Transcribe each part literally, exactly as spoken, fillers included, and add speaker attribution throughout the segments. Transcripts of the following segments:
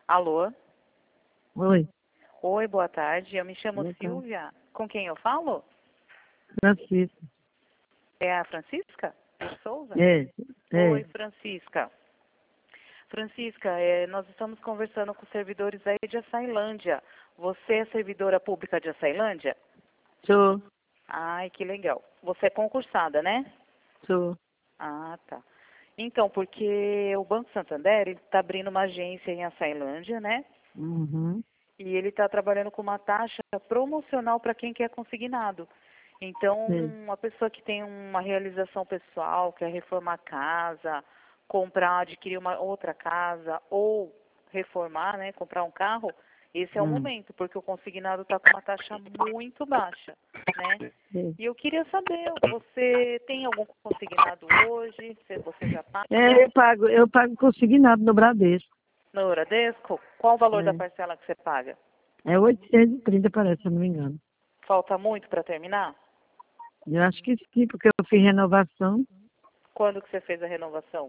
Speaker 1: Alô?
Speaker 2: Oi,
Speaker 1: Oi, boa tarde. Eu me chamo
Speaker 2: boa tarde.
Speaker 1: Silvia. Com quem eu falo?
Speaker 2: Francisco.
Speaker 1: É a Francisca de Souza?
Speaker 2: É,
Speaker 1: Oi,
Speaker 2: é,
Speaker 1: Francisca. Francisca, é, nós estamos conversando com servidores aí de Açailândia. Você é servidora pública de Açailândia?
Speaker 2: sou,
Speaker 1: Ai, que legal. Você é concursada, né?
Speaker 2: sou.
Speaker 1: Ah, tá. Então, porque o Banco Santander está abrindo uma agência em Açailândia, né?
Speaker 2: Uhum,
Speaker 1: E ele está trabalhando com uma taxa promocional para quem quer consignado. Então,
Speaker 2: é.
Speaker 1: uma pessoa que tem uma realização pessoal, quer reformar a casa, comprar, adquirir uma outra casa ou reformar, né, comprar um carro, esse é o
Speaker 2: Hum,
Speaker 1: momento, porque o consignado está com uma taxa muito baixa, né?
Speaker 2: é.
Speaker 1: E eu queria saber, você tem algum consignado hoje? Se você já
Speaker 2: É,
Speaker 1: paga
Speaker 2: eu pago, eu pago consignado no Bradesco.
Speaker 1: no Bradesco? Qual o valor da
Speaker 2: É,
Speaker 1: parcela que você paga?
Speaker 2: é oitocentos e trinta, parece, se eu não me engano.
Speaker 1: Falta muito para terminar?
Speaker 2: Eu acho que sim, porque eu fiz renovação.
Speaker 1: Quando que você fez a renovação?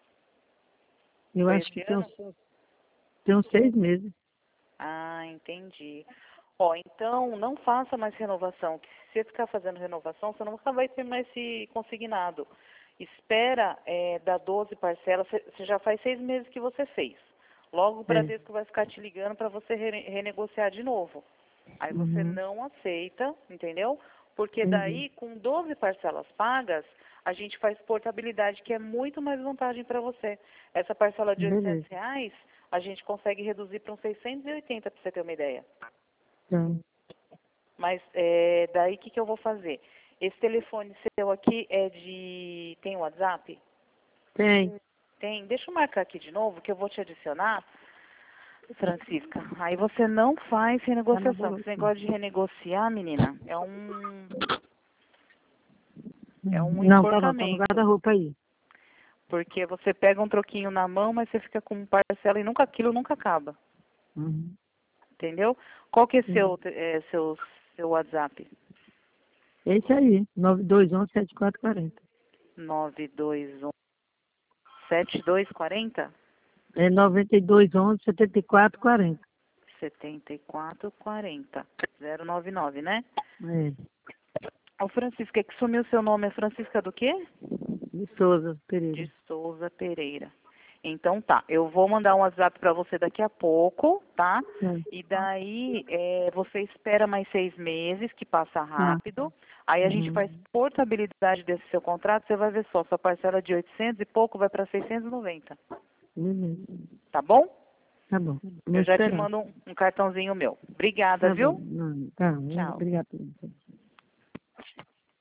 Speaker 2: Eu
Speaker 1: Foi
Speaker 2: acho que
Speaker 1: esse
Speaker 2: tem
Speaker 1: ano?
Speaker 2: uns, tem uns seis meses.
Speaker 1: Ah, entendi. Ó, então não faça mais renovação. Que se você ficar fazendo renovação, você nunca vai ter mais esse consignado. Espera é, dar doze parcelas. Você você já faz seis meses que você fez. Logo o
Speaker 2: É.
Speaker 1: Bradesco vai ficar te ligando para você re- renegociar de novo. Aí você
Speaker 2: Uhum,
Speaker 1: não aceita, entendeu? Porque
Speaker 2: entendi.
Speaker 1: daí, com doze parcelas pagas, a gente faz portabilidade, que é muito mais vantagem para você. Essa parcela de oitocentos
Speaker 2: Beleza.
Speaker 1: reais, a gente consegue reduzir para uns seiscentos e oitenta, para você ter uma ideia.
Speaker 2: Então,
Speaker 1: Mas é, daí, o que, que eu vou fazer? Esse telefone seu aqui é de... tem WhatsApp?
Speaker 2: tem.
Speaker 1: Tem. Deixa eu marcar aqui de novo, que eu vou te adicionar. Francisca, aí você não faz
Speaker 2: Tá na
Speaker 1: renegociação. Esse
Speaker 2: boletim.
Speaker 1: negócio de renegociar, menina, é um, é
Speaker 2: Uhum.
Speaker 1: um
Speaker 2: Não, tá não, tá no
Speaker 1: enforcamento.
Speaker 2: guarda-roupa aí.
Speaker 1: Porque você pega um troquinho na mão, mas você fica com parcela e nunca aquilo nunca acaba.
Speaker 2: Uhum,
Speaker 1: Entendeu? Qual que é
Speaker 2: entendi.
Speaker 1: seu, é, seu, seu WhatsApp?
Speaker 2: Esse aí, nove dois um sete quatro quatro zero.
Speaker 1: nove dois um sete dois quatro zero
Speaker 2: É noventa e dois onze setenta e quatro quarenta.
Speaker 1: setenta e quatro quarenta zero nove nove, né?
Speaker 2: É,
Speaker 1: Ô Francisca, é que sumiu seu nome, é Francisca do quê?
Speaker 2: de Souza Pereira.
Speaker 1: De Souza Pereira. Então tá, eu vou mandar um WhatsApp para você daqui a pouco, tá?
Speaker 2: Tá,
Speaker 1: E daí é, você espera mais seis meses, que passa
Speaker 2: tá.
Speaker 1: rápido. Aí a gente
Speaker 2: Uhum.
Speaker 1: faz portabilidade desse seu contrato, você vai ver só, sua parcela de oitocentos e pouco vai para seiscentos e noventa,
Speaker 2: Beleza.
Speaker 1: tá bom?
Speaker 2: Tá bom. Vou
Speaker 1: Eu já te
Speaker 2: esperar.
Speaker 1: mando um, um cartãozinho meu. Obrigada,
Speaker 2: Tá bom.
Speaker 1: viu?
Speaker 2: Não, tá,
Speaker 1: Tchau.
Speaker 2: obrigado.